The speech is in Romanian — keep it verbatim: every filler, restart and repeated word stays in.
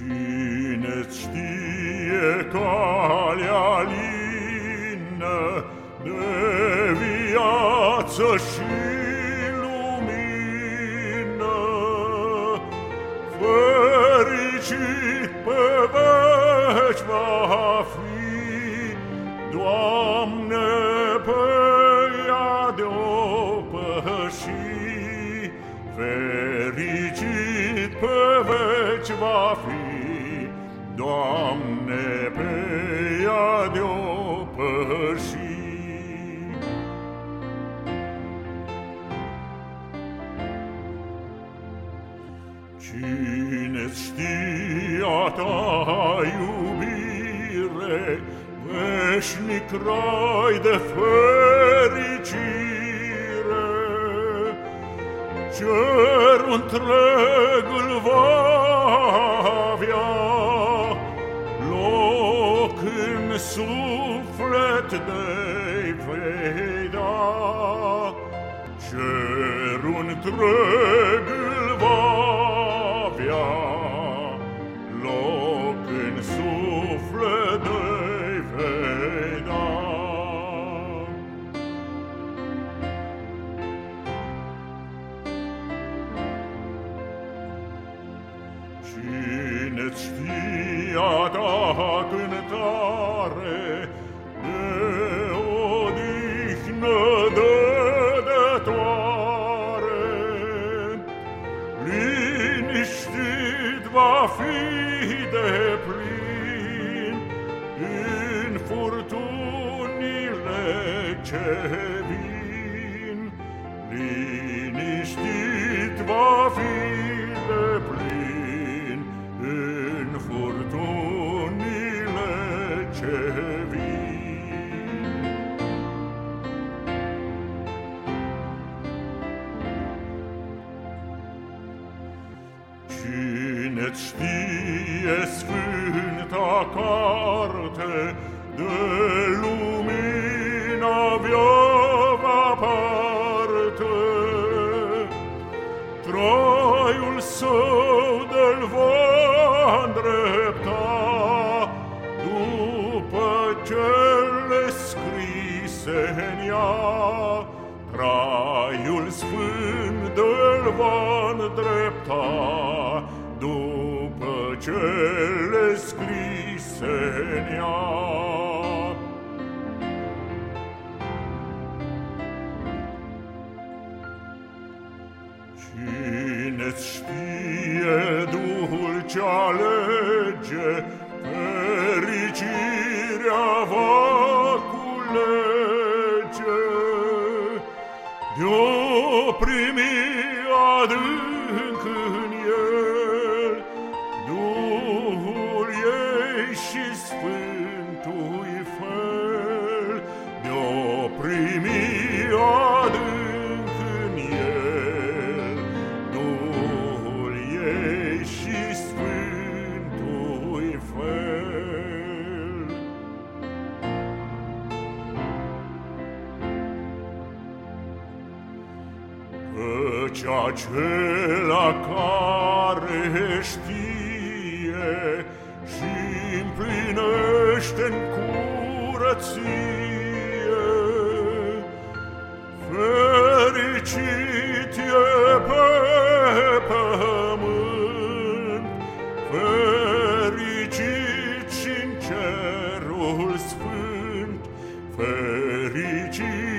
Cine-ți știe calea lină de viață și lumină, fericit pe veci va fi, Doamne, pe ea de-o păși. Fericit pe veci va fi, Doamne, pe ea de-o păși. Cine-ți știa ta iubire, veșnic rai de fericire, cerul întreg îl va avea, loc în suflet de-i vei da. Cerul întreg îl va avea, loc în suflet de-i vei da. Cine-ți știa ta cântare de odihnă dădătoare, liniștit va fi deplin în furtunile ce vin. Liniștit va fi deplin în furtunile ce vin. Cine-ți știe sfânta carte de lumina viova parte, traiul său de-l va îndrepta după cele scrise în ea. Traiul sfânt de-l va îndrepta după cele scrise în ea. Cine-ți știe dulcea lege, fericirea va culege, de-o primi adânc în el, Duhul ei și sfântui fel. De-o primi adânc în el, Duhul ei și sfântui fel. Căci acela care știe și împlinește-n curăție, fericit e pe pământ, fericit și-n cerul sfânt, fericit